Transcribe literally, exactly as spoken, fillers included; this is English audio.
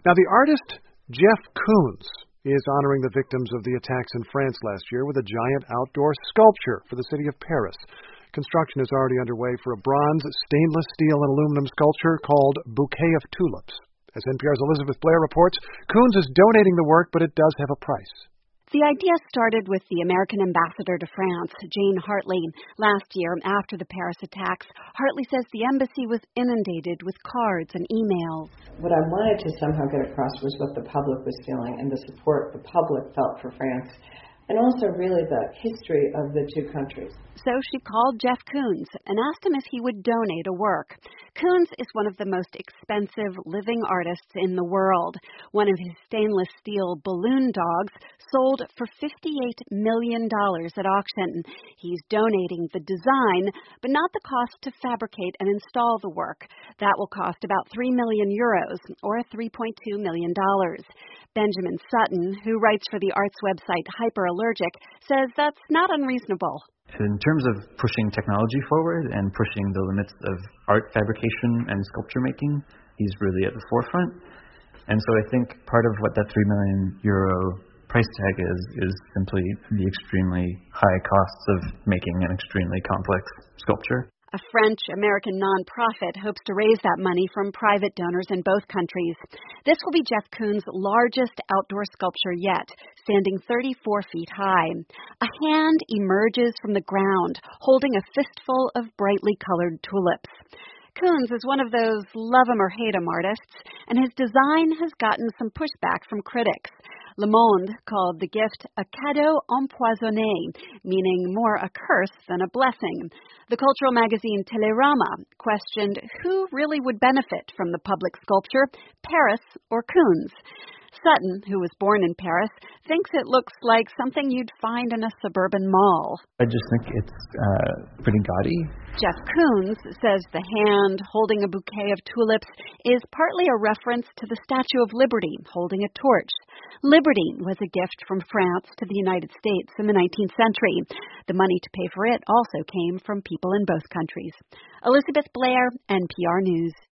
Now, the artist Jeff Koons is honoring the victims of the attacks in France last year with a giant outdoor sculpture for the city of Paris. Construction is already underway for a bronze, stainless steel, and aluminum sculpture called Bouquet of Tulips. As N P R's Elizabeth Blair reports, Koons is donating the work, but it does have a price. The idea started with the American ambassador to France, Jane Hartley. Last year, after the Paris attacks, Hartley says the embassy was inundated with cards and emails. What I wanted to somehow get across was what the public was feeling and the support the public felt for France, and also really the history of the two countries. So she called Jeff Koons and asked him if he would donate a work. Koons is one of the most expensive living artists in the world. One of his stainless steel balloon dogs sold for fifty-eight million dollars at auction. He's donating the design, but not the cost to fabricate and install the work. That will cost about three million euros, or three point two million dollars. Benjamin Sutton, who writes for the arts website Hyperallergic, says that's not unreasonable. In terms of pushing technology forward and pushing the limits of art fabrication and sculpture making, he's really at the forefront. And so I think part of what that three million euro price tag is, is simply the extremely high costs of making an extremely complex sculpture. A French-American nonprofit hopes to raise that money from private donors in both countries. This will be Jeff Koons' largest outdoor sculpture yet, standing thirty-four feet high. A hand emerges from the ground, holding a fistful of brightly colored tulips. Koons is one of those love-'em-or-hate-'em artists, and his design has gotten some pushback from critics. Le Monde called the gift a cadeau empoisonné, meaning more a curse than a blessing. The cultural magazine Télérama questioned who really would benefit from the public sculpture, Paris or Koons. Sutton, who was born in Paris, thinks it looks like something you'd find in a suburban mall. I just think it's uh, pretty gaudy. Jeff Koons says the hand holding a bouquet of tulips is partly a reference to the Statue of Liberty holding a torch. Liberty was a gift from France to the United States in the nineteenth century. The money to pay for it also came from people in both countries. Elizabeth Blair, N P R News.